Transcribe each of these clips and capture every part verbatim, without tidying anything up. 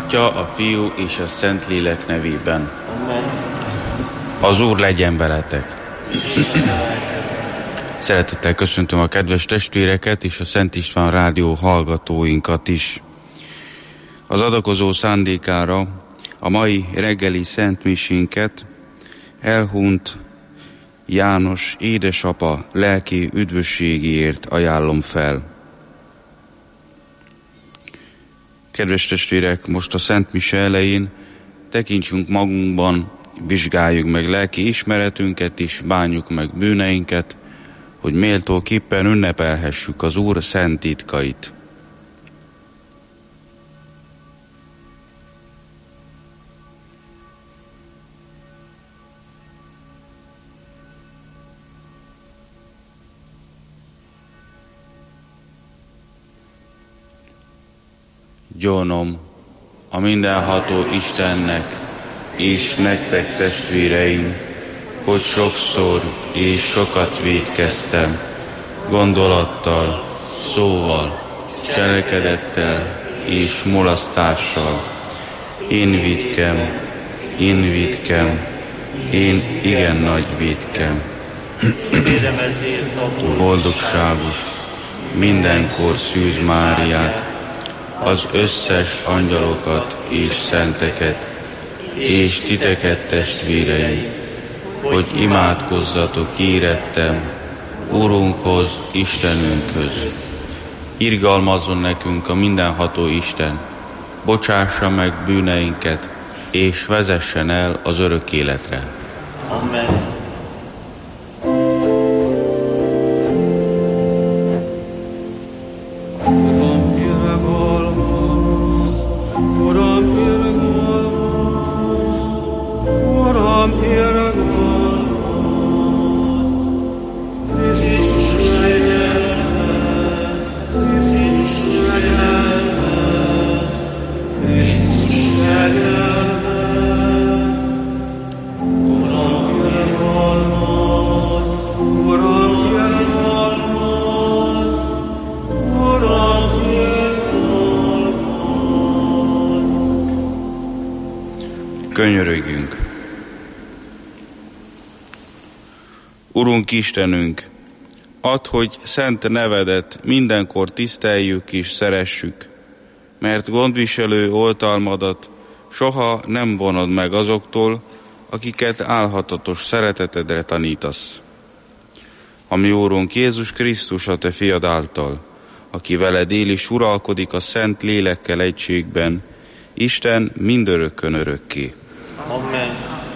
Atya, a Fiú és a Szentlélek nevében. Amen. Az Úr legyen veletek. Szeretettel köszöntöm a kedves testvéreket és a Szent István rádió hallgatóinkat is. Az adakozó szándékára a mai reggeli szentmisénket elhunyt János édesapa lelki üdvösségéért ajánlom fel. Kedves testvérek, most a szentmise elején tekintsünk magunkban, vizsgáljuk meg lelki ismeretünket és bánjuk meg bűneinket, hogy méltóképpen ünnepelhessük az Úr szent titkait. Gyónom a mindenható Istennek és nektek, testvéreim, hogy sokszor és sokat vétkeztem, gondolattal, szóval, cselekedettel és mulasztással. Én vétkem, én vétkem, én igen nagy vétkem. Boldogságos, mindenkor Szűz Máriát, az összes angyalokat és szenteket, és titeket, testvéreim, hogy imádkozzatok érettem Úrunkhoz, Istenünkhöz. Irgalmazzon nekünk a mindenható Isten, bocsássa meg bűneinket, és vezessen el az örök életre. Amen. Könyörögjünk. Urunk Istenünk, add, hogy szent nevedet mindenkor tiszteljük és szeressük, mert gondviselő oltalmadat soha nem vonod meg azoktól, akiket álhatatos szeretetedre tanítasz. A mi Úrunk Jézus Krisztus a te fiad által, aki veled él és uralkodik a szent lélekkel egységben, Isten mindörökkön örökké. Amen.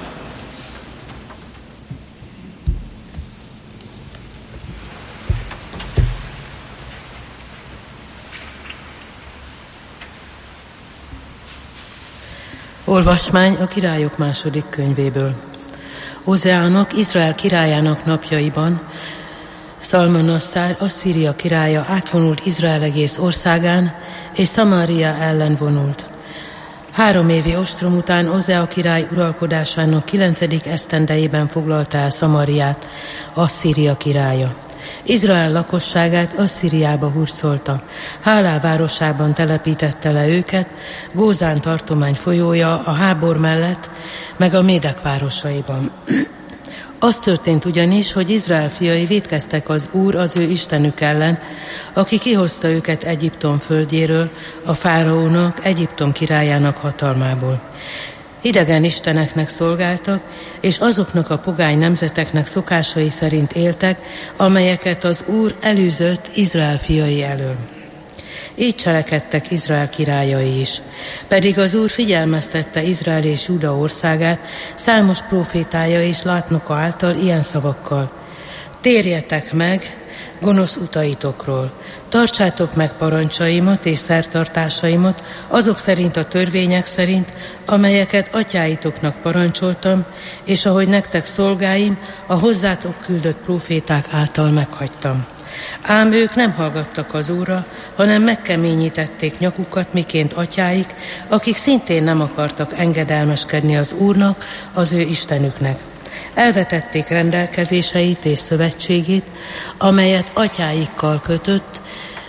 Olvasmány a Királyok második könyvéből. Ózeának, Izrael királyának napjaiban Szalmanasszár, Asszíria királya átvonult Izrael egész országán, és Szamária ellen vonult. Három évi ostrom után Ozea király uralkodásának kilencedik esztendejében foglalta el Szamariát, Asszíria királya. Izrael lakosságát Asszíriába hurcolta. Hálá városában telepítette le őket, Gózán tartomány folyója a Hábor mellett, meg a Médek városaiban. Az történt ugyanis, hogy Izrael fiai vétkeztek az Úr, az ő Istenük ellen, aki kihozta őket Egyiptom földjéről, a fáraónak, Egyiptom királyának hatalmából. Idegen isteneknek szolgáltak, és azoknak a pogány nemzeteknek szokásai szerint éltek, amelyeket az Úr elűzött Izrael fiai elől. Így cselekedtek Izrael királyai is. Pedig az Úr figyelmeztette Izrael és Júda országát számos prófétája és látnoka által ilyen szavakkal: térjetek meg gonosz utaitokról, tartsátok meg parancsaimat és szertartásaimat azok szerint a törvények szerint, amelyeket atyáitoknak parancsoltam, és ahogy nektek szolgáim, a hozzátok küldött próféták által meghagytam. Ám ők nem hallgattak az Úrra, hanem megkeményítették nyakukat, miként atyáik, akik szintén nem akartak engedelmeskedni az Úrnak, az ő Istenüknek. Elvetették rendelkezéseit és szövetségét, amelyet atyáikkal kötött,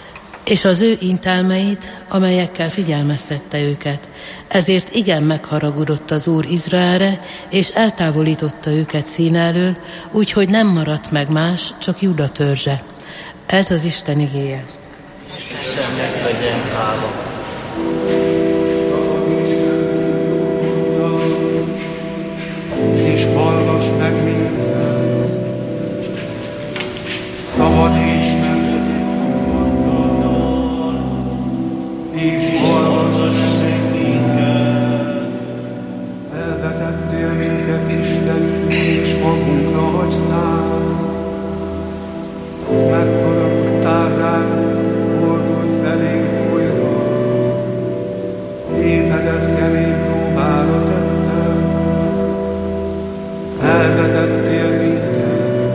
és az ő intelmeit, amelyekkel figyelmeztette őket. Ezért igen megharagudott az Úr Izraelre, és eltávolította őket Szín elől, úgyhogy nem maradt meg más, csak Júda törzse. Ez az Isten igéje. Istennek legyen hála. És hallgass meg minket, szabadíts meg, és hallgass meg minket. Elvetettél minket, Istenünk, és magunkra hagynál. Megharagudtál ránk, fordulj felénk újra. Népedet kemény próbára tetted, elvetettél minket,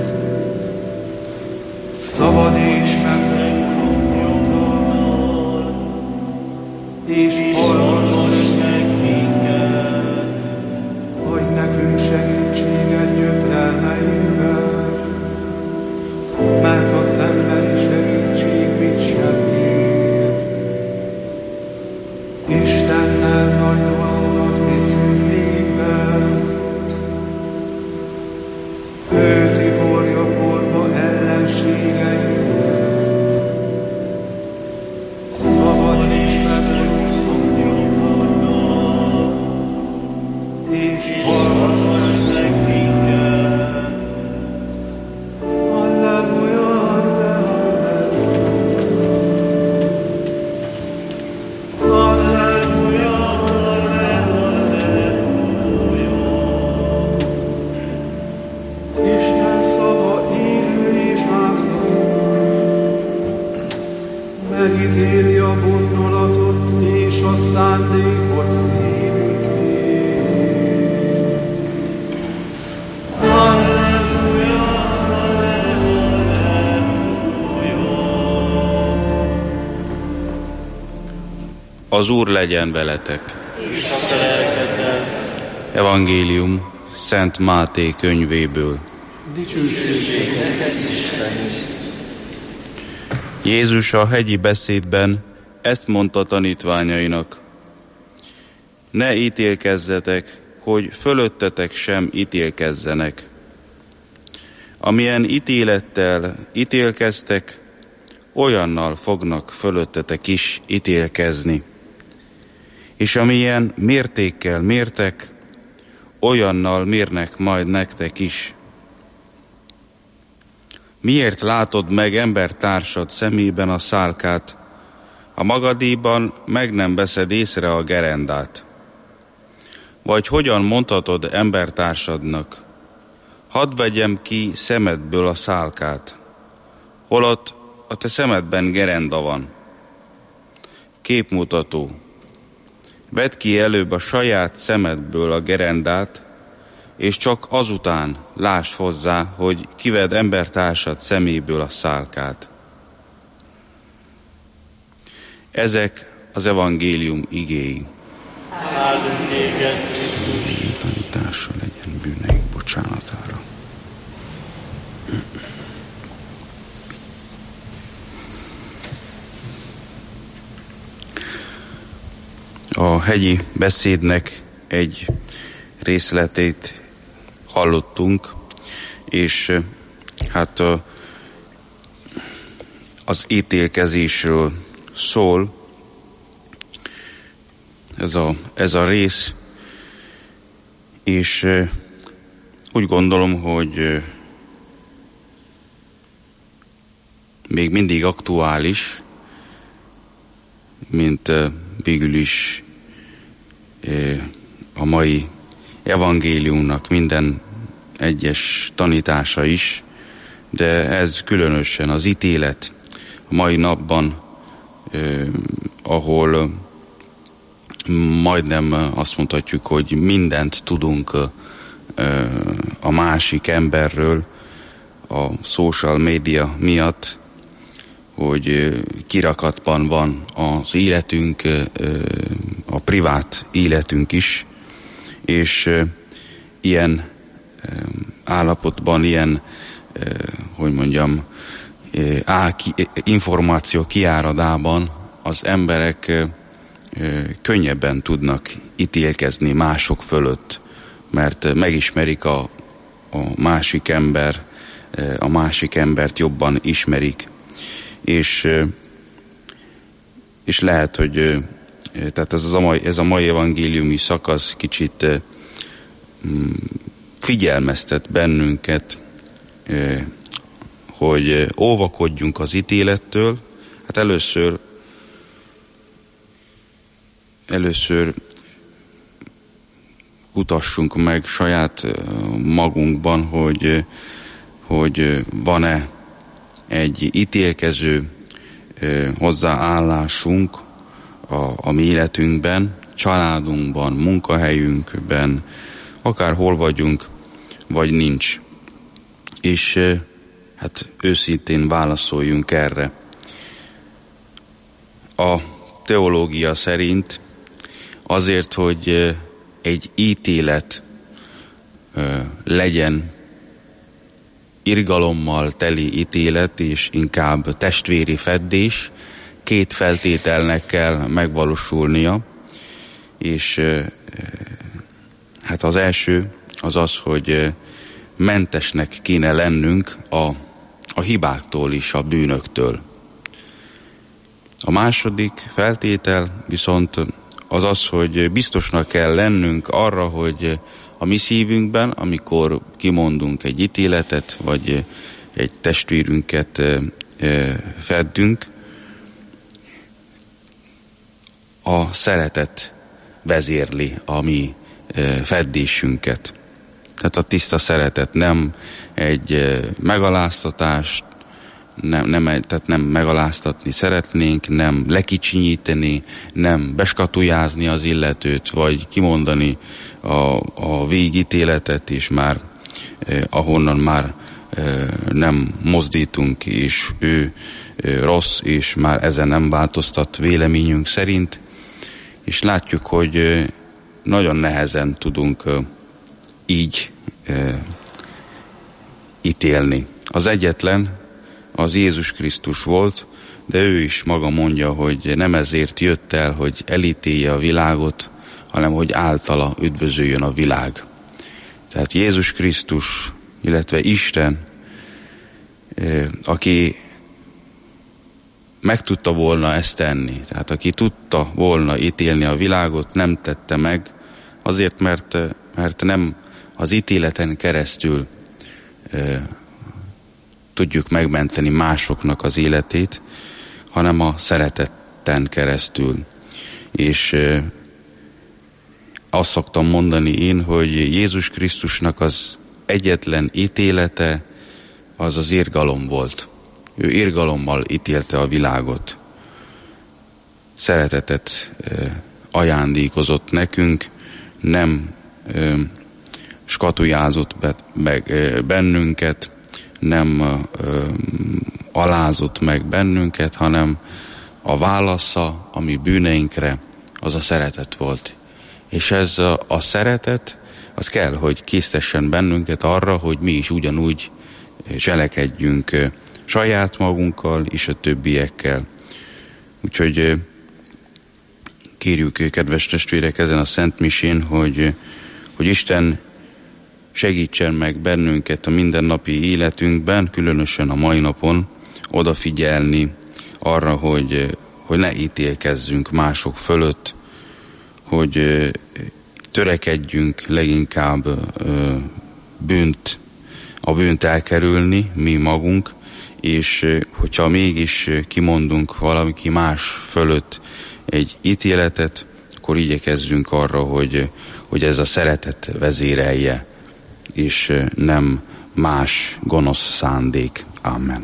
szabadíts meg magunktól, és hallgass meg minket, hogy nekünk segítséget gyötrelmeinkben, mert az emberi segítség mit sem ér. Istennel nagy dolgokat viszünk végbe, ő tiborja porba ellenségeinket. Szabadíts meg magunktól, és hallgass meg minket. Halleluja, halleluja. Halleluja, halleluja. Isten szava élő és átható, megítéli a gondolatot és a szándékot szívünkért. Halleluja, halleluja. Az Úr legyen veletek. És a te lelkeddel. Evangélium Szent Máté könyvéből. Dicsőség neked, Isten! Jézus a hegyi beszédben ezt mondta tanítványainak: ne ítélkezzetek, hogy fölöttetek sem ítélkezzenek. Amilyen ítélettel ítélkeztek, olyannal fognak fölöttetek is ítélkezni. És amilyen mértékkel mértek, olyannal mérnek majd nektek is. Miért látod meg embertársad szemében a szálkát, a magadéban meg nem veszed észre a gerendát? Vagy hogyan mondhatod embertársadnak: hadd vegyem ki szemedből a szálkát, holott a te szemedben gerenda van? Képmutató. Vedd ki előbb a saját szemedből a gerendát, és csak azután láss hozzá, hogy kived embertársad szeméből a szálkát. Ezek az evangélium igéi. Áldunk téged, Krisztus. Tanítása legyen bűneik bocsánatára. A hegyi beszédnek egy részletét hallottunk, és hát az ítélkezésről szól ez a, ez a rész, és úgy gondolom, hogy még mindig aktuális, mint végül is a mai evangéliumnak minden egyes tanítása is, de ez különösen az ítélet a mai napban, eh, ahol majdnem azt mondhatjuk, hogy mindent tudunk eh, a másik emberről a social media miatt, hogy kirakatban van az életünk, a privát életünk is, és ilyen állapotban, ilyen, hogy mondjam, á, ki, információ kiáradában az emberek könnyebben tudnak ítélkezni mások fölött, mert megismerik a, a másik ember, a másik embert jobban ismerik, és, és lehet, hogy tehát ez, az a mai, ez a mai evangéliumi szakasz kicsit figyelmeztet bennünket, hogy óvakodjunk az ítélettől. Hát először először kutassunk meg saját magunkban, hogy, hogy van-e egy ítélkező hozzáállásunk a, a mi életünkben, családunkban, munkahelyünkben, akárhol vagyunk, vagy nincs. És hát őszintén válaszoljunk erre. A teológia szerint azért, hogy egy ítélet legyen irgalommal teli ítélet, és inkább testvéri feddés, két feltételnek kell megvalósulnia, és hát az első az az, hogy mentesnek kéne lennünk a, a hibáktól és a bűnöktől. A második feltétel viszont az az, hogy biztosnak kell lennünk arra, hogy a mi szívünkben, amikor kimondunk egy ítéletet, vagy egy testvérünket feddünk, a szeretet vezérli a mi feddésünket. Tehát a tiszta szeretet, nem egy megaláztatást, nem, nem, tehát nem megaláztatni szeretnénk, nem lekicsinyíteni, nem beskatujázni az illetőt, vagy kimondani a, a végítéletet, és már eh, ahonnan már eh, nem mozdítunk, és ő eh, rossz, és már ezen nem változtat véleményünk szerint. És látjuk, hogy eh, nagyon nehezen tudunk eh, így eh, ítélni. Az egyetlen az Jézus Krisztus volt, de ő is maga mondja, hogy nem ezért jött el, hogy elítélje a világot, hanem hogy általa üdvözöljön a világ. Tehát Jézus Krisztus, illetve Isten, aki meg tudta volna ezt tenni, tehát aki tudta volna ítélni a világot, nem tette meg, azért, mert, mert nem az ítéleten keresztül tudjuk megmenteni másoknak az életét, hanem a szeretetten keresztül. És e, azt szoktam mondani én, hogy Jézus Krisztusnak az egyetlen ítélete az az irgalom volt. Ő irgalommal ítélte a világot. Szeretetet e, ajándékozott nekünk, nem e, skatujázott be, meg, e, bennünket, nem ö, alázott meg bennünket, hanem a válasza a mi bűneinkre az a szeretet volt. És ez a, a szeretet, az kell, hogy késztessen bennünket arra, hogy mi is ugyanúgy cselekedjünk saját magunkkal és a többiekkel. Úgyhogy kérjük, kedves testvérek, ezen a Szent Misén, hogy, hogy Isten segítsen meg bennünket a mindennapi életünkben, különösen a mai napon odafigyelni arra, hogy, hogy ne ítélkezzünk mások fölött, hogy törekedjünk leginkább bűnt, a bűnt elkerülni mi magunk, és hogyha mégis kimondunk valaki más fölött egy ítéletet, akkor igyekezzünk arra, hogy, hogy ez a szeretet vezérelje, és nem más gonosz szándék. Amen.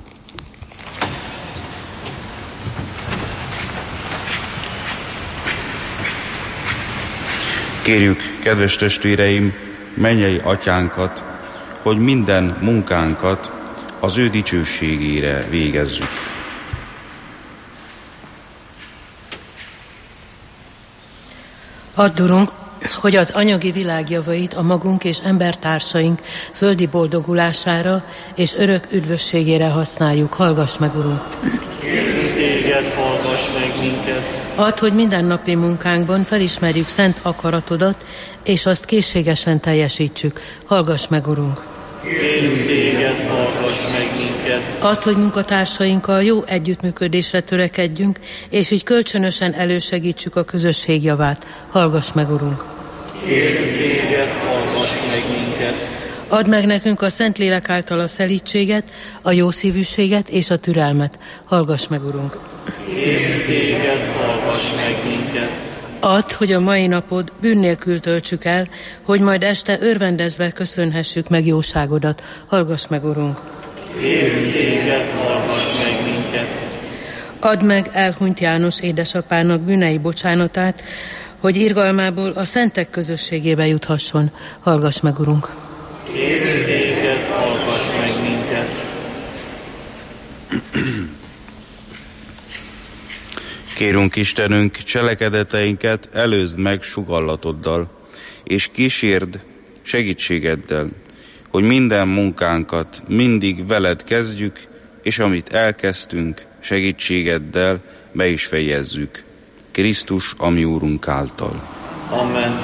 Kérjük, kedves testvéreim, mennyei atyánkat, hogy minden munkánkat az ő dicsőségére végezzük. Add, Urunk, hogy az anyagi világ javait a magunk és embertársaink földi boldogulására és örök üdvösségére használjuk. Hallgass meg, Urunk! Kérünk téged, hallgass meg minket! Add, hogy mindennapi munkánkban felismerjük szent akaratodat, és azt készségesen teljesítsük. Hallgass meg, Urunk! Kérünk téged, hallgass meg minket! Add, hogy munkatársainkkal jó együttműködésre törekedjünk, és így kölcsönösen elősegítsük a közösség javát. Hallgass meg, Urunk! Kérünk téged, hallgass meg minket! Add meg nekünk a Szentlélek által a szelídséget, a jószívűséget és a türelmet. Hallgass meg, Urunk! Kérünk téged, hallgass meg minket! Add, hogy a mai napod bűn nélkül töltsük el, hogy majd este örvendezve köszönhessük meg jóságodat. Hallgass meg, Urunk! Kérünk téged, hallgass meg minket! Add meg elhunyt János édesapának bűnei bocsánatát, hogy irgalmából a szentek közösségébe juthasson. Hallgass meg, Urunk! Kérünk téged, hallgass meg minket! Kérünk Istenünk, cselekedeteinket előzd meg sugallatoddal, és kísérd segítségeddel, hogy minden munkánkat mindig veled kezdjük, és amit elkezdtünk, segítségeddel be is fejezzük. Krisztus, a mi Úrunk által. Amen.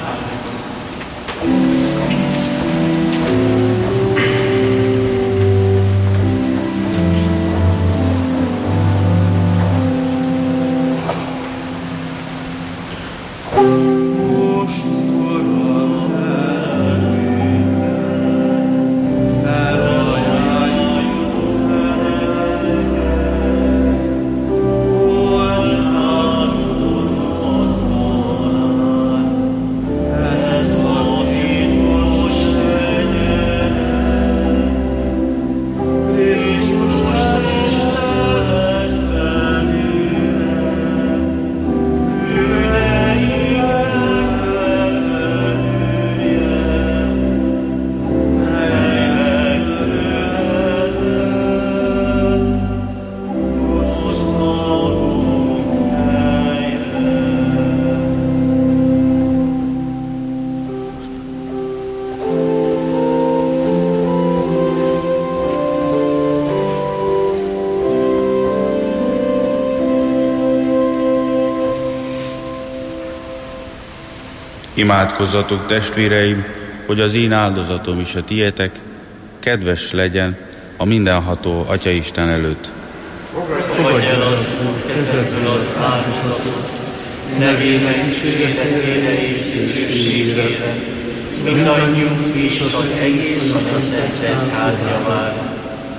Imádkozzatok, testvéreim, hogy az én áldozatom is a tietek kedves legyen a mindenható Atyaisten előtt. Fogadj el az Úr kezedből az áldozatot, nevének dicsőítésére és dicsőségére, mindannyiunk és az egész a Szent Egyház javára.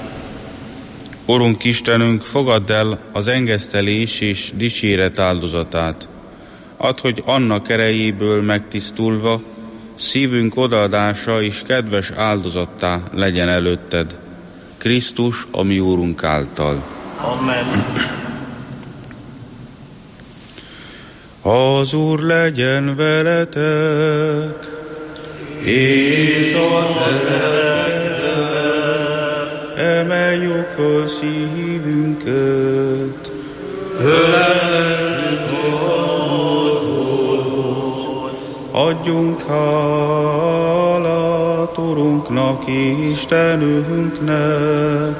Urunk Istenünk, fogadd el az engesztelés és dicséret áldozatát. Add, hogy annak erejéből megtisztulva szívünk odaadása és kedves áldozattá legyen előtted. Krisztus, a mi Úrunk által. Amen. Az Úr legyen veletek, és a lelketek. Emeljük föl szívünket, fölemeltük adjunk hálát Urunknak, Istenünknek,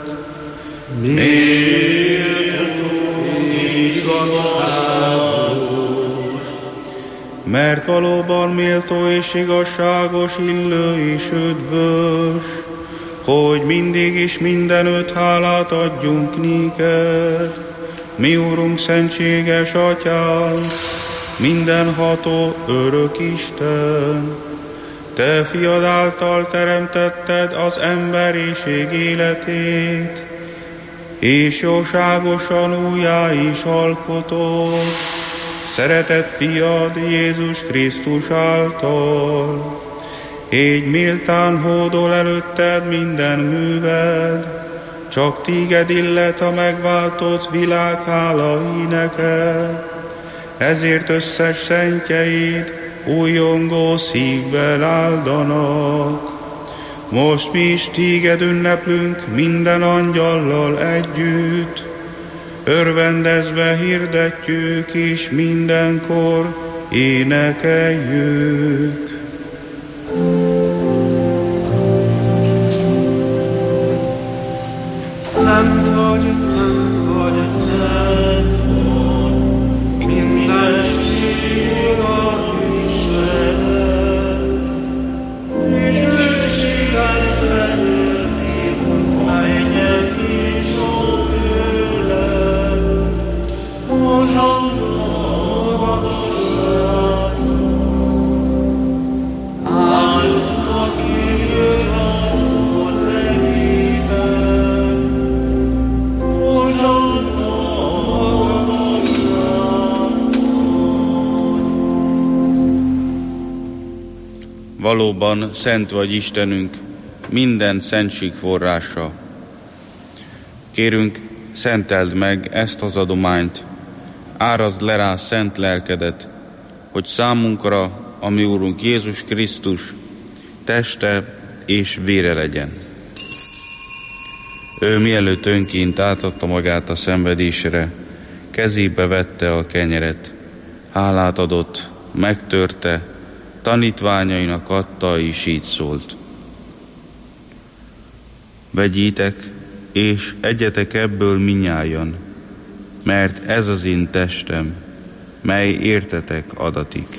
méltó és igazságos, mert valóban méltó és igazságos, illő és ödvös, hogy mindig is mindenütt hálát adjunk néked, mi Urunk, szentséges Atyánk, mindenható örök Isten. Te fiad által teremtetted az emberiség életét, és jóságosan újjá is alkotod szeretett fiad Jézus Krisztus által. Így méltán hódol előtted minden műved, csak téged illet a megváltott világ hála éneke. Ezért összes szentjeid újongó szívvel áldanak. Most mi is téged ünneplünk minden angyallal együtt, örvendezve hirdetjük is mindenkor Énekeljük! Szent vagy, szent vagy, szent vagy, mindenség Ura Istenem. Dicsőséget betölti, mennyet és a földön. Hozsanna magasságban. Áldott, aki jön az Úr nevében. Hozsanna magasságban. Valóban szent vagy Istenünk, minden szentség forrása. Kérünk, szenteld meg ezt az adományt, árazd le rá szent lelkedet, hogy számunkra, a mi Úrunk Jézus Krisztus teste és vére legyen. Ő mielőtt önként átadta magát a szenvedésre, kezébe vette a kenyeret, hálát adott, megtörte, tanítványainak adta, és így szólt. Vegyétek, és egyetek ebből minnyájan, mert ez az én testem, mely értetek adatik.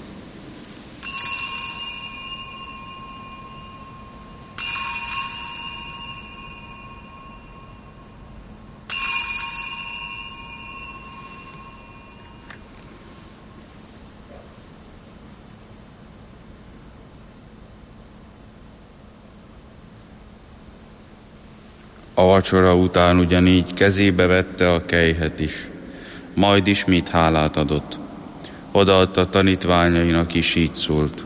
A vacsora után ugyanígy kezébe vette a kelyhet is, majd ismét hálát adott. Odaadta tanítványainak is, így szólt.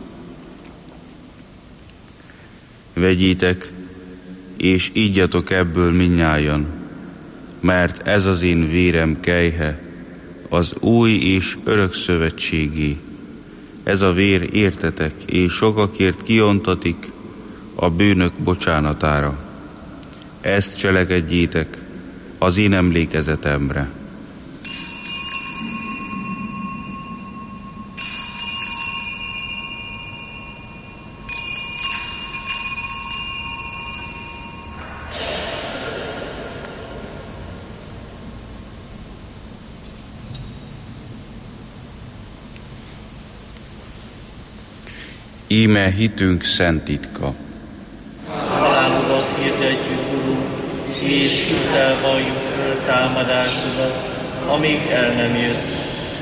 Vegyétek, és ígyatok ebből minnyájan, mert ez az én vérem kelyhe, az új és örök szövetségé. Ez a vér értetek, és sokakért kiontatik a bűnök bocsánatára. Ezt cselekedjétek az én emlékezetemre. Íme hitünk szent titka. Halálodat hirdetjük, Urunk, és hittel valljuk föl támadásodat, amíg el nem jössz.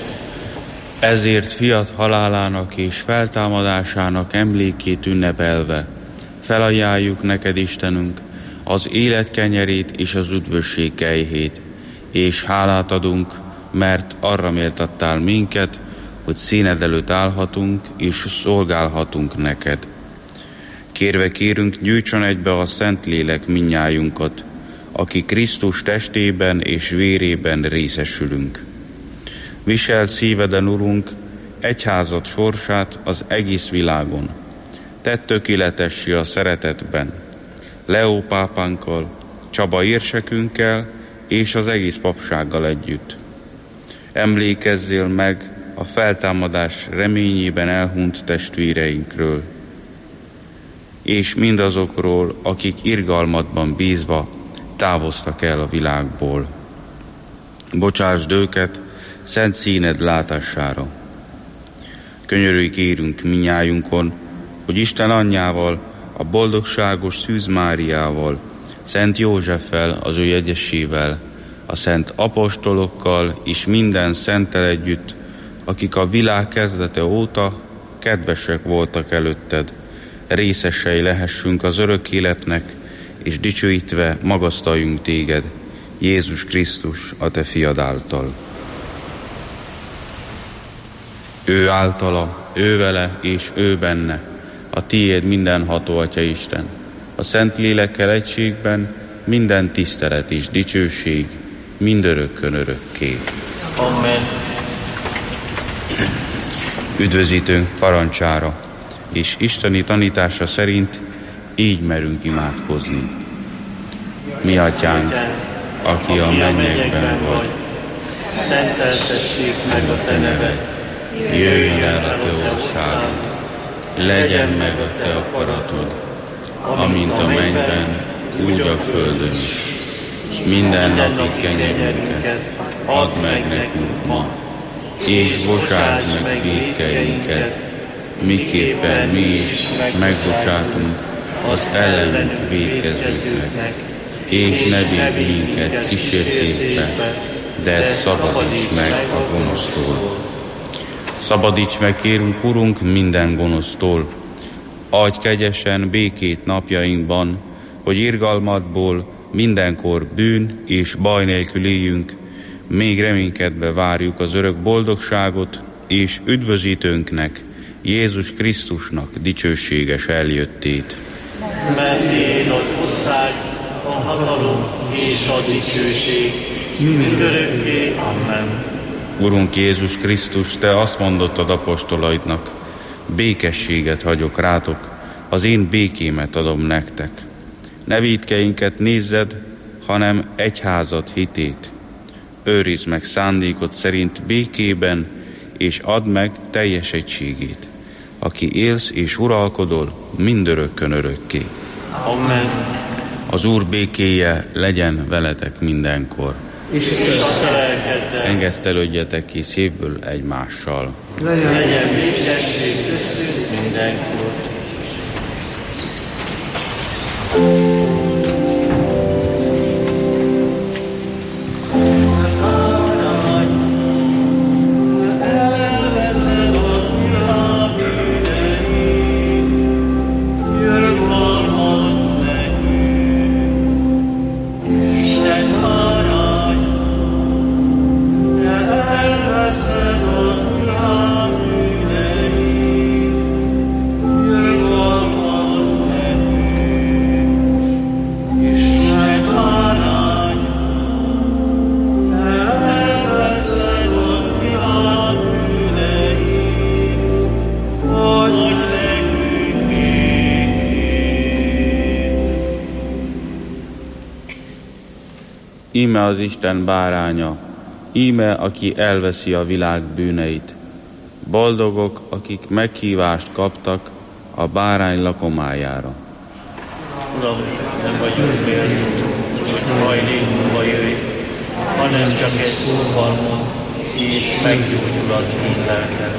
Ezért fiat halálának és feltámadásának emlékét ünnepelve felajánljuk neked, Istenünk, az élet kenyerét és az üdvösség kelyhét, és hálát adunk, mert arra méltattál minket, hogy színed előtt állhatunk és szolgálhatunk neked. Kérve kérünk, gyújtson egybe a Szentlélek minnyájunkat, aki Krisztus testében és vérében részesülünk. Viseld szíveden, Urunk, egyházad sorsát az egész világon. Tedd tökéletessé a szeretetben, Leó pápánkkal, Csaba érsekünkkel és az egész papsággal együtt. Emlékezzél meg a feltámadás reményében elhunyt testvéreinkről, és mindazokról, akik irgalmadban bízva távoztak el a világból. Bocsásd őket szent színed látására. Könyörülj kérünk minnyájunkon, hogy Isten anyjával, a boldogságos Szűz Máriával, Szent Józseffel, az ő jegyesével, a szent apostolokkal és minden szenttel együtt, akik a világ kezdete óta kedvesek voltak előtted, részesei lehessünk az örök életnek, és dicsőítve magasztaljunk téged, Jézus Krisztus, a te fiad által. Ő általa, ő vele és ő benne, a tiéd mindenható Atya Isten, a Szent Lélekkel egységben minden tisztelet és dicsőség mindörökkön örökké. Amen. Üdvözítőnk parancsára és isteni tanítása szerint így merünk imádkozni. Mi Atyánk, aki a mennyekben vagy, szenteltessék meg a te neved, jöjjön el a te országod, legyen meg a te akaratod, amint a mennyben, úgy a földön is. Minden napi kenyerünket add meg nekünk ma, és bocsásd meg vétkeinket, miképpen mi is megbocsátunk az ellenünk vétkezőknek, és ne védj minket kísértésbe, de szabadíts meg a gonosztól. Szabadíts meg, kérünk, Urunk, minden gonosztól. Adj kegyesen békét napjainkban, hogy irgalmadból mindenkor bűn és baj nélkül éljünk, még reménykedve várjuk az örök boldogságot, és üdvözítőnknek, Jézus Krisztusnak dicsőséges eljöttét. Mert tiéd az ország, a hatalom és a dicsőség, mindörökké. Amen. Urunk Jézus Krisztus, te azt mondottad apostolaidnak, békességet hagyok rátok, az én békémet adom nektek. Ne vétkeinket nézzed, hanem egyházad hitét. Őrizd meg szándékod szerint békében, és add meg teljes egységét, aki élsz és uralkodol mindörökkön örökké. Amen. Az Úr békéje legyen veletek mindenkor. És a te lelkeddel. Engesztelődjetek ki szívből egymással. Legyen békesség köztünk mindenkor. Íme az Isten báránya, íme, aki elveszi a világ bűneit. Boldogok, akik meghívást kaptak a bárány lakomájára. Uram, nem vagyunk méltók, hogy hajlékunkba jöjj, hanem csak egy szóval mond, és meggyógyul az én lelkem.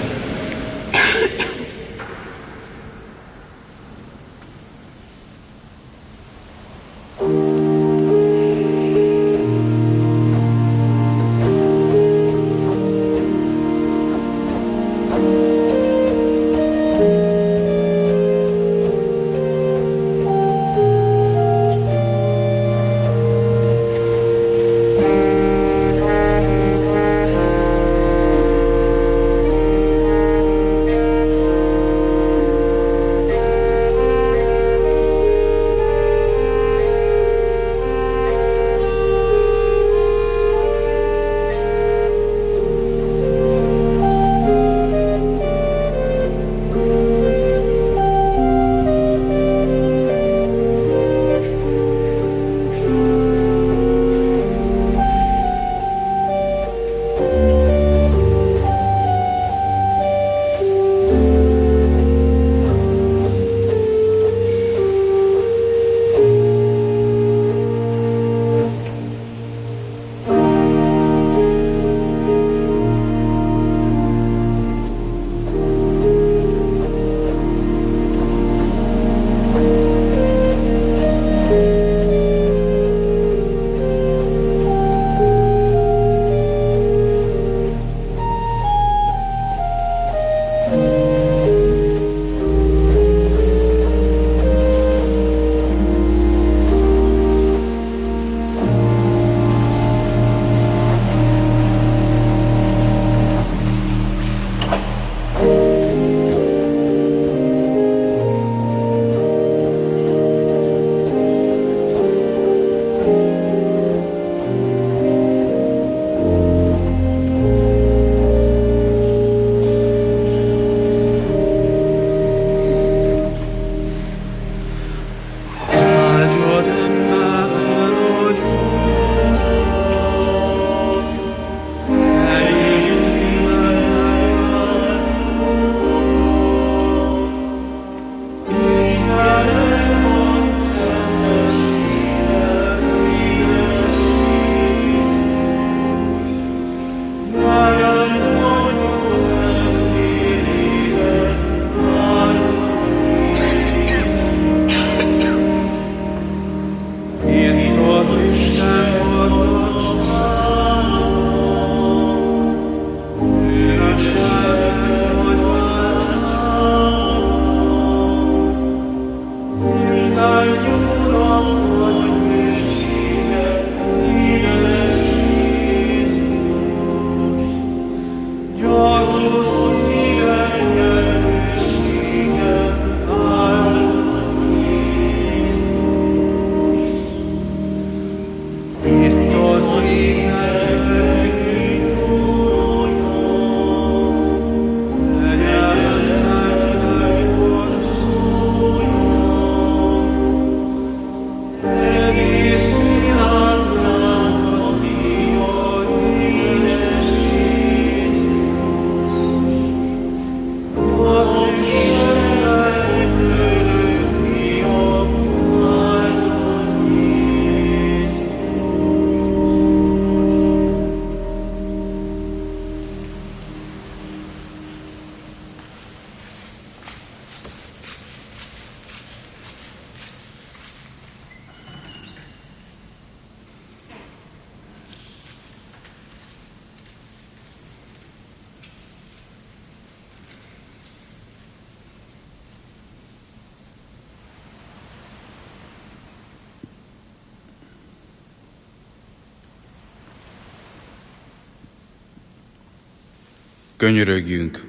Könyörögjünk!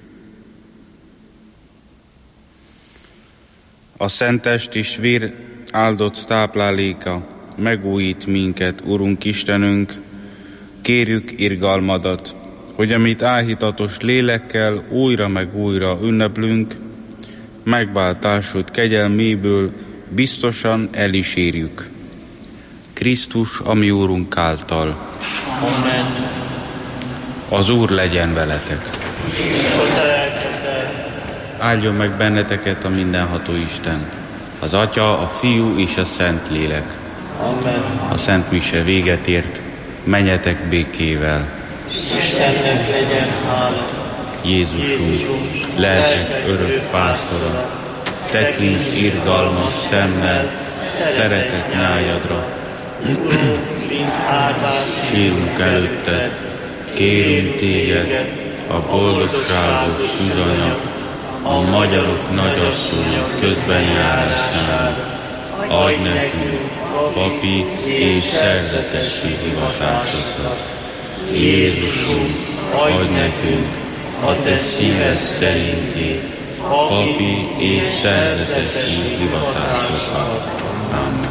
A szentest és vér áldott tápláléka megújít minket, Urunk Istenünk, kérjük irgalmadat, hogy amit áhítatos lélekkel újra meg újra ünneplünk, megváltásod kegyelméből biztosan el is érjük. Krisztus, a mi Úrunk által. Amen. Az Úr legyen veletek. Áldjon meg benneteket a mindenható Isten, az Atya, a Fiú és a Szent Lélek. Amen. A Szent Mise véget ért, menjetek békével. Istennek legyen hála. Jézusunk, lelkek örök pásztora, tekints irgalmas szemmel, szeretett nyájadra. Mint áldás, Sírunk előtted, kérünk téged, a boldogságos szűzanya, a magyarok nagyasszonya közbenjárására. Adj nekünk papi és szerzetesi hivatásokat. Jézusunk, adj nekünk a te szíved szerinti papi és szerzetesi hivatásokat. Amen.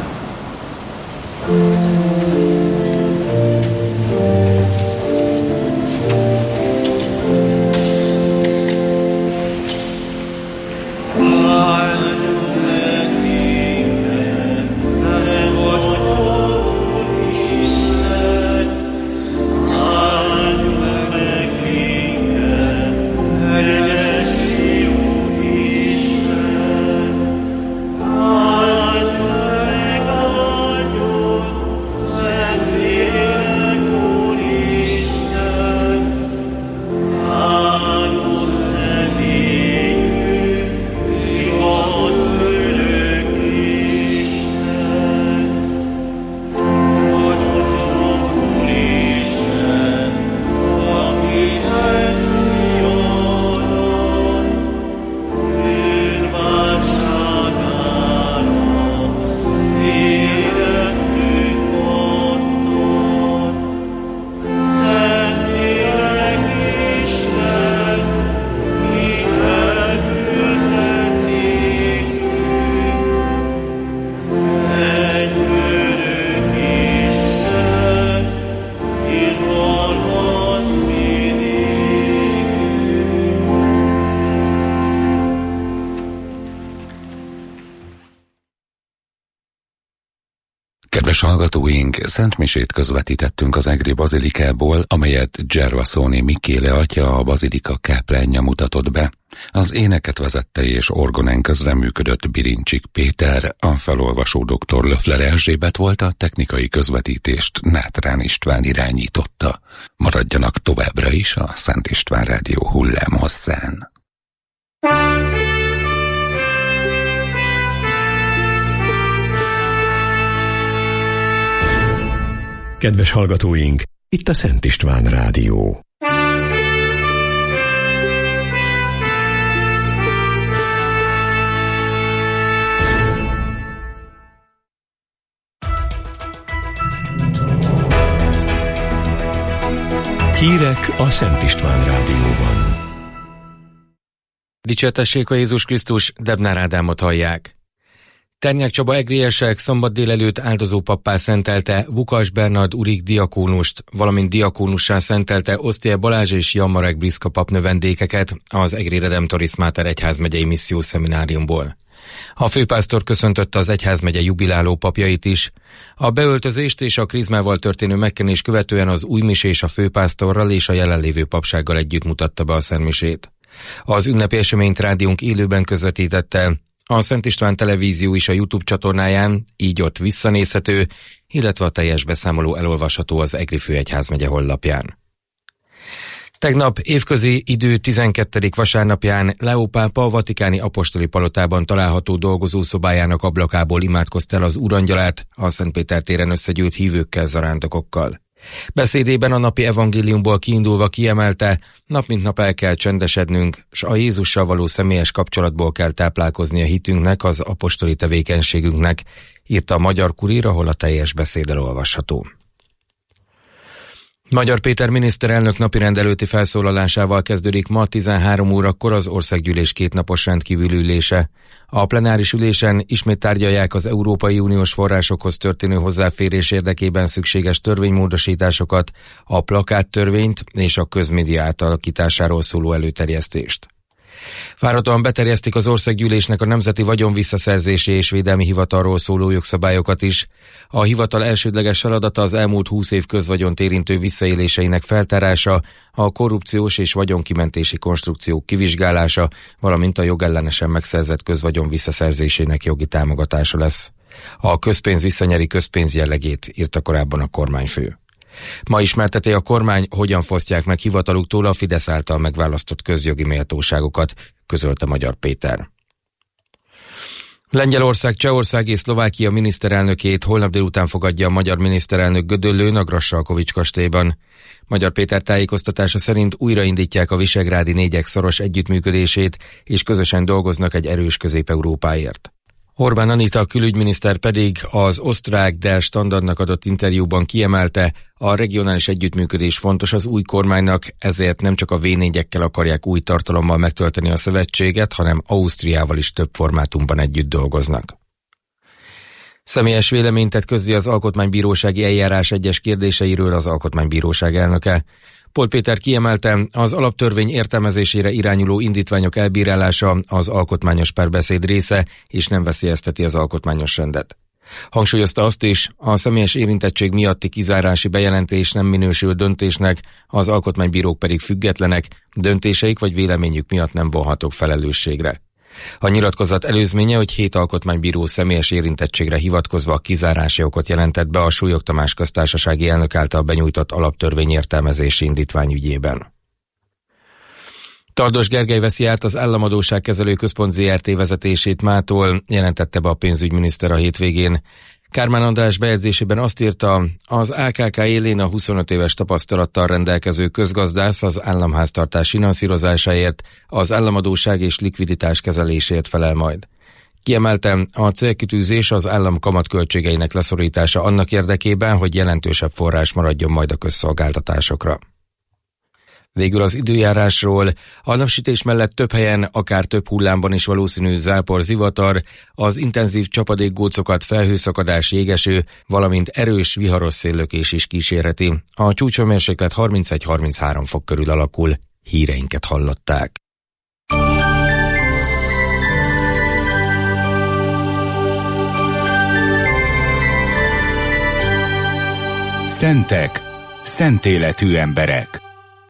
Kedves hallgatóink, szentmisét közvetítettünk az egri bazilikából, amelyet Gervasoni Mikéle atya, a bazilika káplánja mutatott be. Az éneket vezette és orgonán közreműködött Birincsik Péter, a felolvasó doktor Löffler Erzsébet volt, a technikai közvetítést Nátrán István irányította. Maradjanak továbbra is a Szent István Rádió hullámhosszán. Kedves hallgatóink, itt a Szent István Rádió. Hírek a Szent István Rádióban. Dicsértessék a Jézus Krisztus, Debnár Ádámot hallják. Ternyák Csaba egriesek szombat délelőtt áldozópappá szentelte Vukas Bernard Urik diakónust, valamint diakónussá szentelte Osztie Balázs és Jan Marek Briszka papnövendékeket az Egri Redemptoris Mater egyházmegyei missziós szemináriumból. A főpásztor köszöntötte az egyházmegye jubiláló papjait is. A beöltözést és a krizmával történő megkenés követően az újmise és a főpásztorral és a jelenlévő papsággal együtt mutatta be a szentmisét. Az ünnepi eseményt rádiónk élőben közvetítette, a Szent István Televízió is a YouTube csatornáján, így ott visszanézhető, illetve a teljes beszámoló elolvasható az Egri Főegyházmegye honlapján. Tegnap évközi idő tizenkettedik vasárnapján Leó pápa a vatikáni apostoli palotában található dolgozószobájának ablakából imádkozta el az Úrangyalát a Szentpéter téren összegyűlt hívőkkel, zarándokokkal. Beszédében a napi evangéliumból kiindulva kiemelte, nap mint nap el kell csendesednünk, s a Jézussal való személyes kapcsolatból kell táplálkozni a hitünknek, az apostoli tevékenységünknek, írta a Magyar Kurír, ahol a teljes beszéd elolvasható. Magyar Péter miniszterelnök napirend előtti felszólalásával kezdődik ma tizenhárom órakor az országgyűlés kétnapos rendkívüli ülése. A plenáris ülésen ismét tárgyalják az Európai Uniós forrásokhoz történő hozzáférés érdekében szükséges törvénymódosításokat, a plakáttörvényt és a közmédia átalakításáról szóló előterjesztést. Várhatóan beterjesztik az országgyűlésnek a Nemzeti Vagyon Visszaszerzési és Védelmi Hivatalról szóló jogszabályokat is. A hivatal elsődleges feladata az elmúlt húsz év közvagyont érintő visszaéléseinek feltárása, a korrupciós és vagyonkimentési konstrukciók kivizsgálása, valamint a jogellenesen megszerzett közvagyon visszaszerzésének jogi támogatása lesz. A közpénz visszanyeri közpénz jellegét, írta korábban a kormányfő. Ma ismerteti a kormány, hogyan fosztják meg hivataluktól a Fidesz által megválasztott közjogi méltóságokat, közölte Magyar Péter. Lengyelország, Csehország és Szlovákia miniszterelnökét holnap délután fogadja a magyar miniszterelnök Gödöllőn a Grassalkovich kastélyban. Magyar Péter tájékoztatása szerint újraindítják a visegrádi négyek szoros együttműködését, és közösen dolgoznak egy erős Közép-Európáért. Orbán Anita külügyminiszter pedig az osztrák Der Standardnak adott interjúban kiemelte, a regionális együttműködés fontos az új kormánynak, ezért nem csak a vé négyekkel akarják új tartalommal megtölteni a szövetséget, hanem Ausztriával is több formátumban együtt dolgoznak. Személyes véleményt tett közzé az alkotmánybírósági eljárás egyes kérdéseiről az alkotmánybíróság elnöke. Polt Péter kiemelte, az alaptörvény értelmezésére irányuló indítványok elbírálása az alkotmányos párbeszéd része, és nem veszélyezteti az alkotmányos rendet. Hangsúlyozta azt is, a személyes érintettség miatti kizárási bejelentés nem minősül döntésnek, az alkotmánybírók pedig függetlenek, döntéseik vagy véleményük miatt nem vonhatók felelősségre. A nyilatkozat előzménye, hogy hét alkotmánybíró személyes érintettségre hivatkozva a kizárási okot jelentett be a Súlyog Tamás köztársasági elnök által benyújtott alaptörvény értelmezési indítvány ügyében. Tardos Gergely veszi át az Államadósságkezelő Központ zé er té vezetését mától, jelentette be a pénzügyminiszter a hétvégén. Kármán András bejegyzésében azt írta, az á ká ká élén a huszonöt éves tapasztalattal rendelkező közgazdász az államháztartás finanszírozásáért, az államadósság és likviditás kezelésért felel majd. Kiemeltem, a célkitűzés az állam kamatköltségeinek leszorítása annak érdekében, hogy jelentősebb forrás maradjon majd a közszolgáltatásokra. Végül az időjárásról. A napsütés mellett több helyen, akár több hullámban is valószínű zápor, zivatar, az intenzív csapadékgócokat felhőszakadás, jégeső, valamint erős, viharos széllökés is kísérheti. A csúcshőmérséklet harmincegy-harminchárom fok körül alakul. Híreinket hallották. Szentek, szentéletű emberek.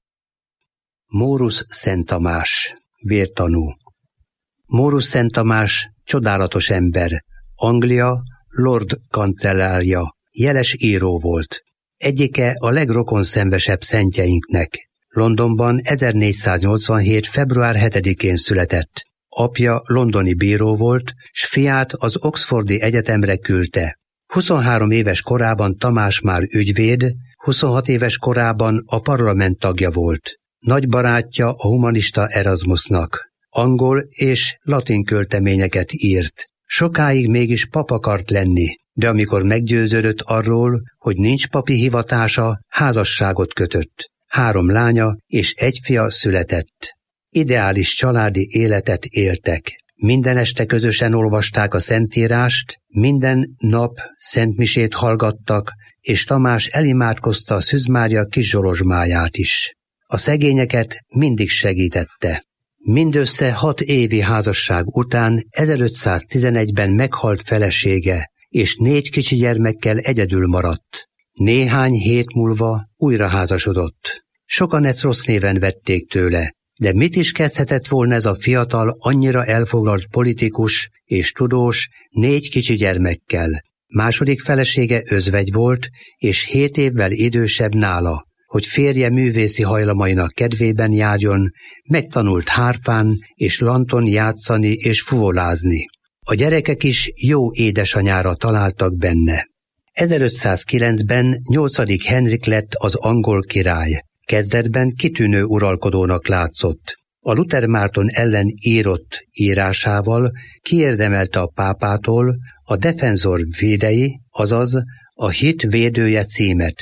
Mórusz Szent Tamás, vértanú. Mórusz Szent Tamás csodálatos ember, Anglia Lord kancellárja, jeles író volt. Egyike a legrokonszenvesebb szentjeinknek. Londonban ezernégyszáznyolcvanhét. február hetedikén született. Apja londoni bíró volt, s fiát az Oxfordi Egyetemre küldte. huszonhárom éves korában Tamás már ügyvéd, huszonhat éves korában a parlament tagja volt. Nagy barátja a humanista Erasmusnak. Angol és latin költeményeket írt. Sokáig mégis pap akart lenni, de amikor meggyőződött arról, hogy nincs papi hivatása, házasságot kötött. Három lánya és egy fia született. Ideális családi életet éltek. Minden este közösen olvasták a Szentírást, minden nap szentmisét hallgattak, és Tamás elimádkozta a Szűz Mária kis zsolozsmáját is. A szegényeket mindig segítette. Mindössze hat évi házasság után ezerötszáztizenegyben meghalt felesége, és négy kicsi gyermekkel egyedül maradt. Néhány hét múlva újra házasodott. Sokan ezt rossz néven vették tőle, de mit is kezdhetett volna ez a fiatal, annyira elfoglalt politikus és tudós négy kicsi gyermekkel? Második felesége özvegy volt, és hét évvel idősebb nála. Hogy férje művészi hajlamainak kedvében járjon, megtanult hárfán és lanton játszani és fuvolázni. A gyerekek is jó édesanyára találtak benne. ezerötszázkilencben nyolcadik Henrik lett az angol király. Kezdetben kitűnő uralkodónak látszott. A Luther Márton ellen írott írásával kiérdemelte a pápától a defenzor védei, azaz a hit védője címet.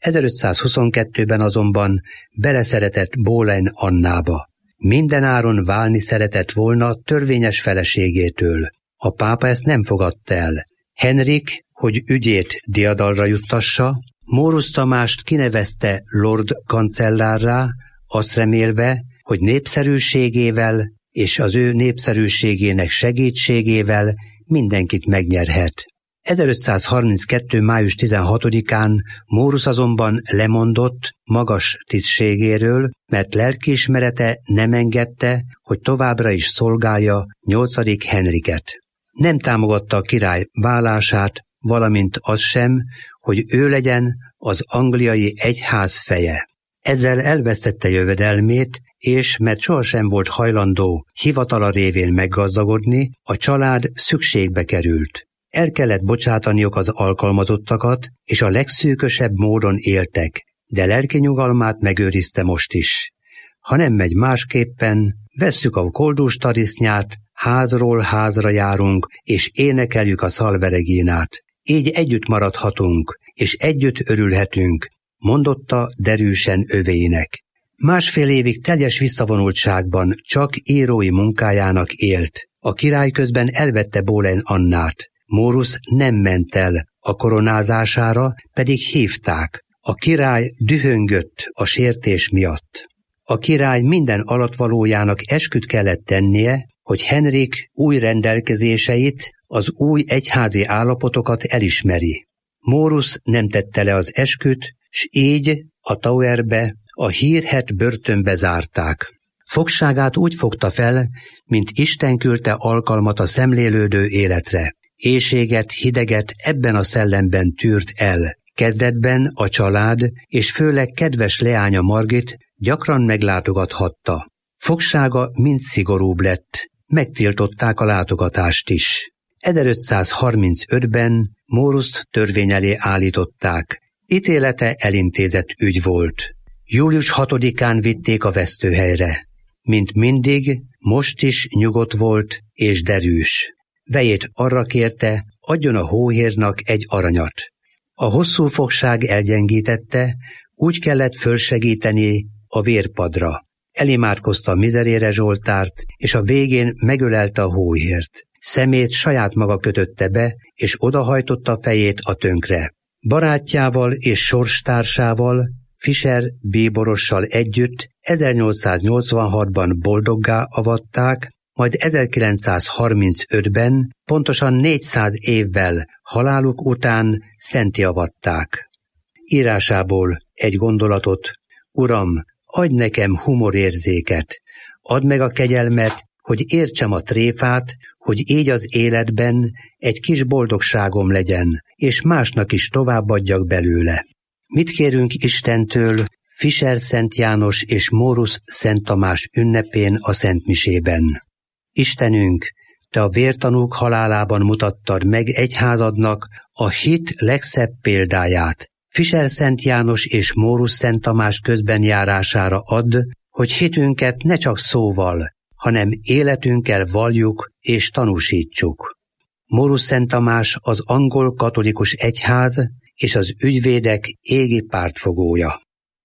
ezerötszázhuszonkettőben azonban beleszeretett Boleyn Annába. Mindenáron válni szeretett volna törvényes feleségétől. A pápa ezt nem fogadta el. Henrik, hogy ügyét diadalra juttassa, Mórusz Tamást kinevezte Lord kancellárrá, azt remélve, hogy népszerűségével és az ő népszerűségének segítségével mindenkit megnyerhet. ezerötszázharminckettő. május tizenhatodikán Mórusz azonban lemondott magas tisztségéről, mert lelkiismerete nem engedte, hogy továbbra is szolgálja nyolcadik Henriket. Nem támogatta a király válását, valamint az sem, hogy ő legyen az angliai egyház feje. Ezzel elvesztette jövedelmét, és mert sohasem volt hajlandó hivatala révén meggazdagodni, a család szükségbe került. El kellett bocsátaniuk az alkalmazottakat, és a legszűkösebb módon éltek, de lelki nyugalmát megőrizte most is. Ha nem megy másképpen, vesszük a koldus tarisznyát, házról házra járunk, és énekeljük a Salve-Reginát. Így együtt maradhatunk, és együtt örülhetünk, mondotta derűsen övéinek. Másfél évig teljes visszavonultságban csak írói munkájának élt. A király közben elvette Boleyn Annát. Mórusz nem ment el a koronázására, pedig hívták. A király dühöngött a sértés miatt. A király minden alattvalójának esküt kellett tennie, hogy Henrik új rendelkezéseit, az új egyházi állapotokat elismeri. Mórusz nem tette le az esküt, s így a Towerbe, a hírhedt börtönbe zárták. Fogságát úgy fogta fel, mint Isten küldte alkalmat a szemlélődő életre. Éhséget, hideget ebben a szellemben tűrt el. Kezdetben a család, és főleg kedves leánya Margit gyakran meglátogathatta. Fogsága mind szigorúbb lett, megtiltották a látogatást is. ezerötszázharmincötben Móruszt törvény elé állították. Ítélete elintézett ügy volt. július hatodikán vitték a vesztőhelyre. Mint mindig, most is nyugodt volt és derűs. Vejét arra kérte, adjon a hóhérnak egy aranyat. A hosszú fogság elgyengítette, úgy kellett fölsegíteni a vérpadra. Elimádkozta a Miserere Zsoltárt, és a végén megölelte a hóhért. Szemét saját maga kötötte be, és odahajtotta fejét a tönkre. Barátjával és sorstársával, Fischer bíborossal együtt ezernyolcszáznyolcvanhatban boldoggá avatták, majd ezerkilencszázharmincötben, pontosan négyszáz évvel haláluk után szentté avatták. Írásából egy gondolatot: Uram, adj nekem humorérzéket, add meg a kegyelmet, hogy értsem a tréfát, hogy így az életben egy kis boldogságom legyen, és másnak is továbbadjak belőle. Mit kérünk Istentől Fischer Szent János és Mórusz Szent Tamás ünnepén a szentmisében? Istenünk, Te a vértanúk halálában mutattad meg egyházadnak a hit legszebb példáját. Fischer Szent János és Mórusz Szent Tamás közben járására add, hogy hitünket ne csak szóval, hanem életünkkel valljuk és tanúsítsuk. Mórusz Szent Tamás az angol katolikus egyház és az ügyvédek égi pártfogója.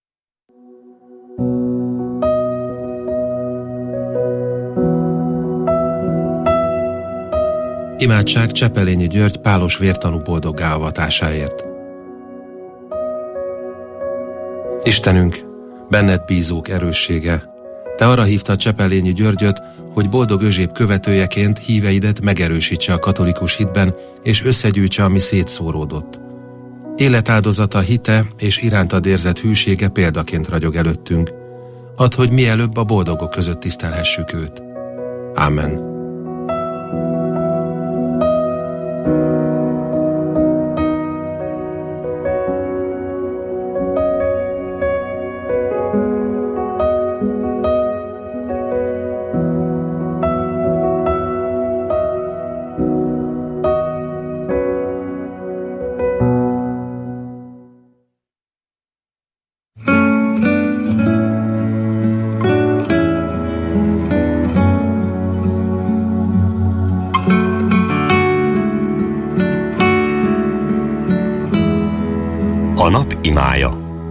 Imádság Csepelényi György pálos vértanú boldoggá avatásáért. Istenünk, benned bízók erőssége, Te arra hívtad Csepelényi Györgyöt, hogy boldog özséb követőjeként híveidet megerősítse a katolikus hitben, és összegyűjtse, ami szétszóródott. Életáldozata, hite és irántad érzett hűsége példaként ragyog előttünk. Add, hogy mielőbb a boldogok között tisztelhessük őt. Ámen. A nap imája.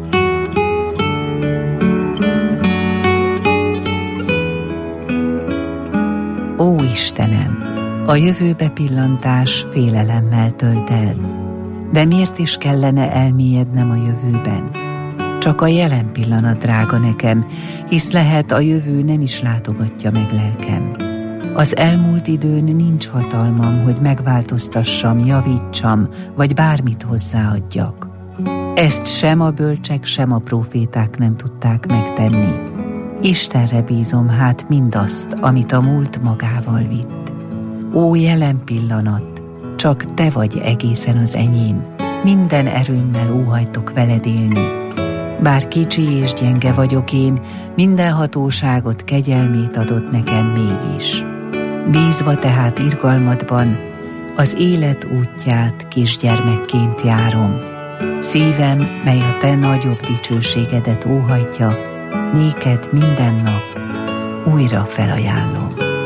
Ó Istenem, a jövőbe pillantás félelemmel tölt el. De miért is kellene elmélyednem a jövőben? Csak a jelen pillanat drága nekem, hisz lehet a jövő nem is látogatja meg lelkem. Az elmúlt időn nincs hatalmam, hogy megváltoztassam, javítsam, vagy bármit hozzáadjak. Ezt sem a bölcsek, sem a próféták nem tudták megtenni. Istenre bízom hát mindazt, amit a múlt magával vitt. Ó jelen pillanat, csak te vagy egészen az enyém, minden erőmmel óhajtok veled élni. Bár kicsi és gyenge vagyok én, minden hatóságot, kegyelmét adott nekem mégis. Bízva tehát irgalmadban, az élet útját kisgyermekként járom. Szívem, mely a te nagyobb dicsőségedet óhajtja, néked minden nap újra felajánlom.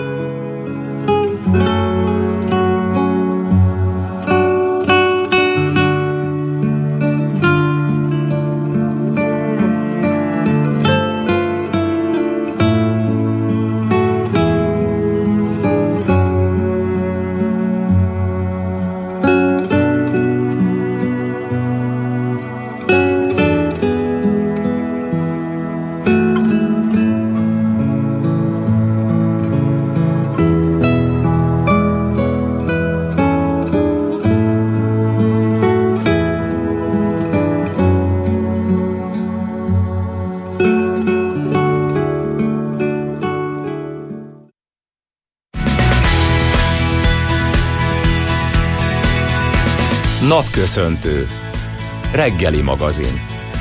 Napköszöntő. Reggeli magazin.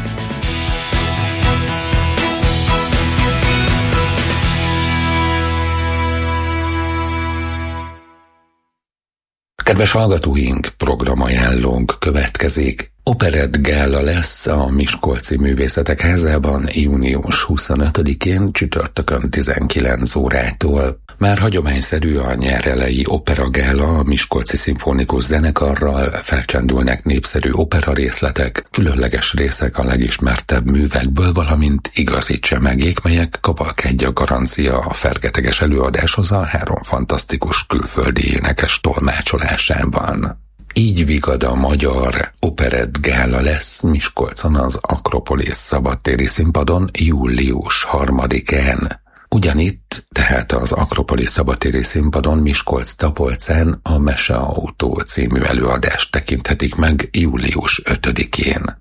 Kedves hallgatóink, programajánlónk következik. Operett gála lesz a Miskolci Művészetek Házában június huszonötödikén csütörtökön tizenkilenc órától. Már hagyományszerű a nyárelejé operagála a Miskolci Szimfonikus Zenekarral, felcsendülnek népszerű opera részletek, különleges részek a legismertebb művekből, valamint igazi csemegék, melyek kavalkádja garancia a fergeteges előadáshoz a három fantasztikus külföldi énekes tolmácsolásában. Így vigad a magyar operett gála lesz Miskolcon az Akropolisz szabadtéri színpadon július harmadikán. Ugyanitt, tehát az Akropolisz szabadtéri színpadon Miskolc-Tapolcán a Meseautó című előadást tekinthetik meg július ötödikén.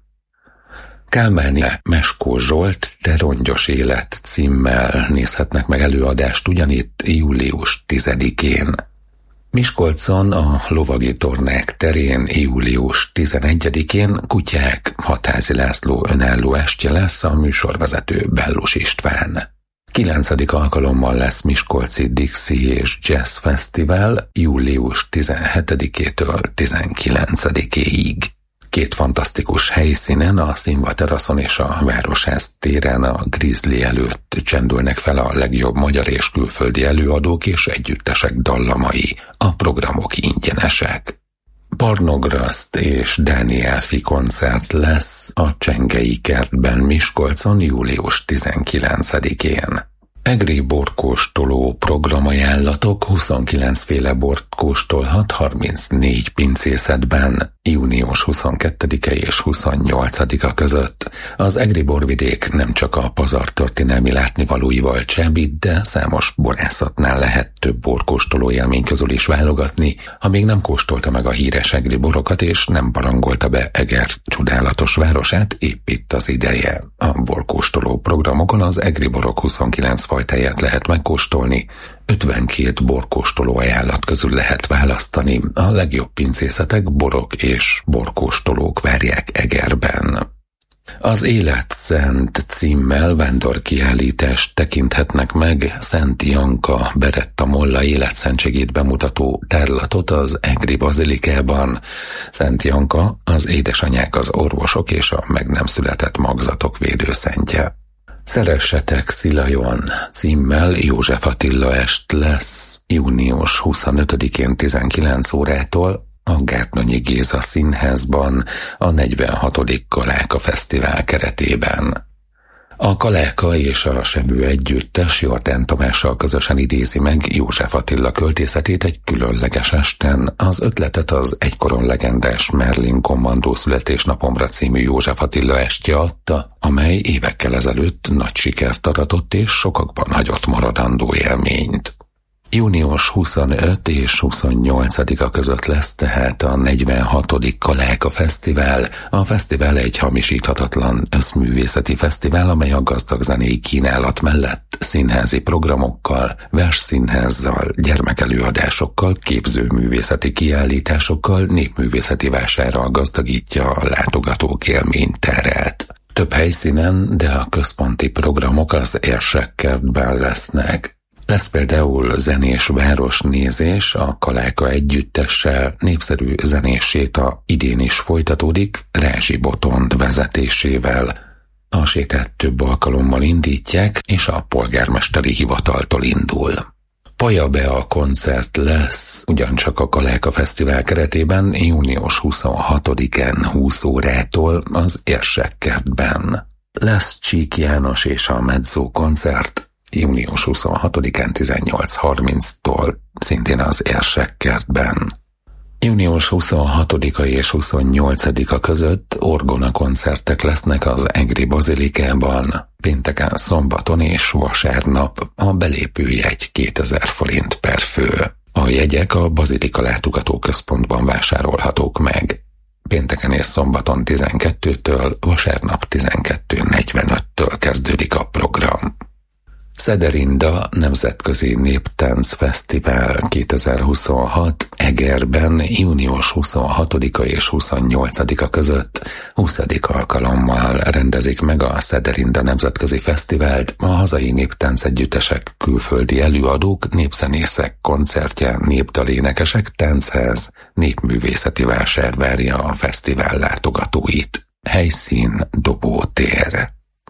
Kálmáni Meskó Zsolt Te rongyos élet címmel nézhetnek meg előadást ugyanitt július tizedikén. Miskolcon a Lovagi Tornák terén július tizenegyedikén Kutyák Hatházi László önálló estje lesz, a műsorvezető Bellus István. Kilencedik alkalommal lesz Miskolci Dixie és Jazz Fesztivál július tizenhetedikétől tizenkilencedikéig. Két fantasztikus helyszínen, a Színva teraszon és a Városház téren a Grizzly előtt csendülnek fel a legjobb magyar és külföldi előadók és együttesek dallamai. A programok ingyenesek. Pornograszt és Dánielfi koncert lesz a Csengei Kertben Miskolcon július tizenkilencedikén. Egri borkóstoló programajánlatok, huszonkilenc féle bort kóstolhat harmincnégy pincészetben június huszonkettedike és huszonnyolcadika között. Az egri borvidék nem csak a pazar történelmi látnivalóival csábít, de számos borászatnál lehet több borkóstoló élmény közül is válogatni. Ha még nem kóstolta meg a híres egri borokat és nem barangolta be Eger csodálatos városát, épp itt az ideje. A borkóstoló programokon az egri borok huszonkilenc fajtáját lehet megkóstolni, ötvenkét borkóstoló ajánlat közül lehet választani, a legjobb pincészetek, borok és borkóstolók várják Egerben. Az Élet Szent címmel vándorkiállítást tekinthetnek meg Szent Janka Beretta Molla életszentségét bemutató tárlatot az Egri Bazilikában. Szent Janka az édesanyák, az orvosok és a meg nem született magzatok védőszentje. Szeressetek Szilajon címmel József Attila est lesz június huszonötödikén tizenkilenc órától a Gártnonyi Géza Színházban a negyvenhatodik Galáka Fesztivál keretében. A Kaláka és a Sebő együttes Jordán Tamással közösen idézi meg József Attila költészetét egy különleges esten. Az ötletet az egykoron legendás Merlin Kommandó születésnapomra című József Attila estje adta, amely évekkel ezelőtt nagy sikert aratott és sokakban hagyott maradandó élményt. június huszonötödike és huszonnyolcadika között lesz tehát a negyvenhatodik Kaláka Fesztivál. A fesztivál egy hamisíthatatlan összművészeti fesztivál, amely a gazdag zenei kínálat mellett színházi programokkal, versszínházzal, gyermekelőadásokkal, képzőművészeti kiállításokkal, népművészeti vásárral gazdagítja a látogatók élménytárát. Több helyszínen, de a központi programok az Érsekkertben lesznek. Lesz például zenés városnézés a Kaláka együttessel, népszerű zenés séta idén is folytatódik Rázsi Botond vezetésével. A sétát több alkalommal indítják, és a polgármesteri hivataltól indul. Paja Bea koncert lesz, ugyancsak a Kaláka Fesztivál keretében június huszonhatodikán húsz órától az Érsekkertben. Lesz Csík János és a Mezzo koncert, június huszonhatodikán tizennyolc harminctól szintén az Érsekkertben. június huszonhatodika és huszonnyolcadika között orgona koncertek lesznek az Egri Bazilikában, pénteken, szombaton és vasárnap. A belépőjegy kétezer forint per fő. A jegyek a Bazilika látogatóközpontban vásárolhatók meg. Pénteken és szombaton tizenkettőtől, vasárnap tizenkettő negyvenöttől kezdődik a program. Szederinda Nemzetközi Néptánc Fesztivál kétezer-huszonhat Egerben június huszonhatodika és huszonnyolcadika között huszadik alkalommal rendezik meg a Szederinda Nemzetközi Fesztivált. A hazai néptánc együttesek, külföldi előadók, népzenészek koncertje, népdalénekesek, táncház, népművészeti vásár várja a fesztivál látogatóit. Helyszín Dobótér.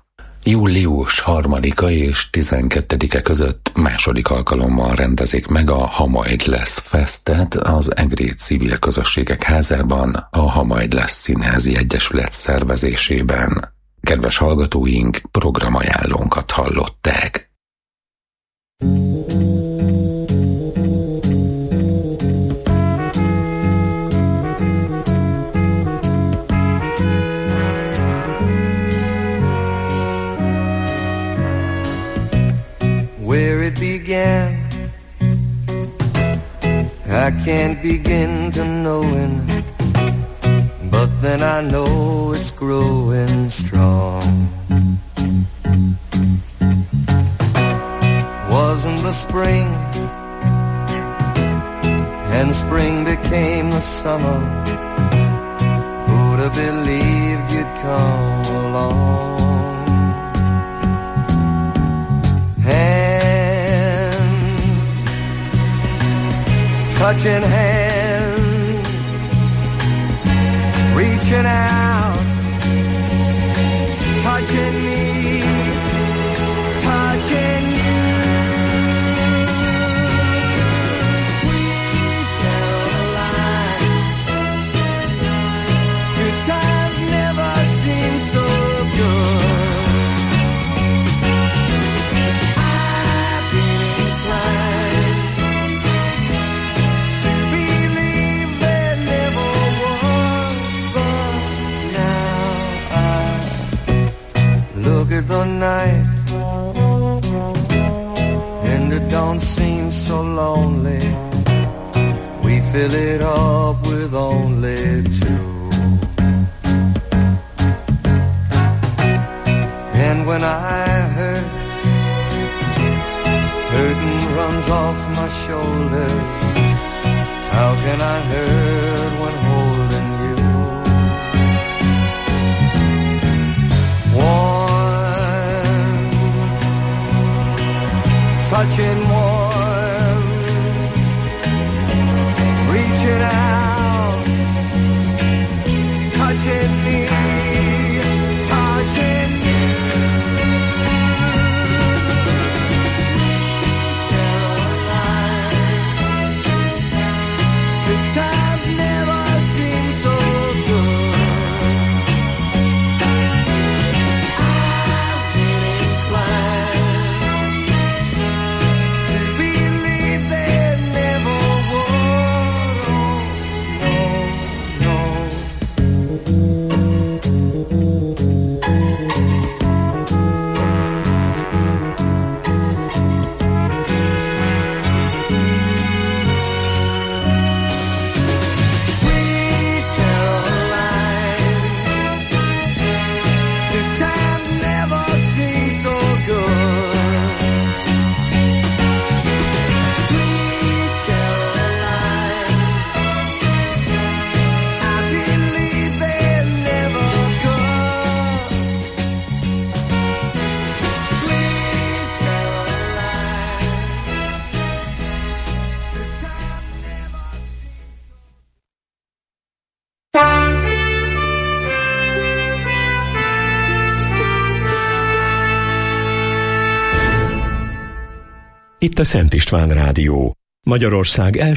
Július harmadika és tizenkettedike között második alkalommal rendezik meg a Ha majd lesz Festet az Egri Civil Közösségek Házában, a Ha majd lesz Színházi Egyesület szervezésében. Kedves hallgatóink, programajánlónkat hallották. Where it began, I can't begin to knowing, but then I know it's growing strong. Wasn't the spring, and spring became the summer. Who'd have believed you'd come along? Touching hands, reaching out, touching me, touching you. Sweet Caroline, good times never seem so good. I've been inclined to believe there never was, but now I look at the night and it don't seem so lonely. We fill it up with only two. And when I hurt, hurting runs off my shoulders. How can I hurt when holding you? Warm, touching warm, reaching out, touching me, touching you. Times never seem so good. I've been Itt a Szent István Rádió, Magyarország első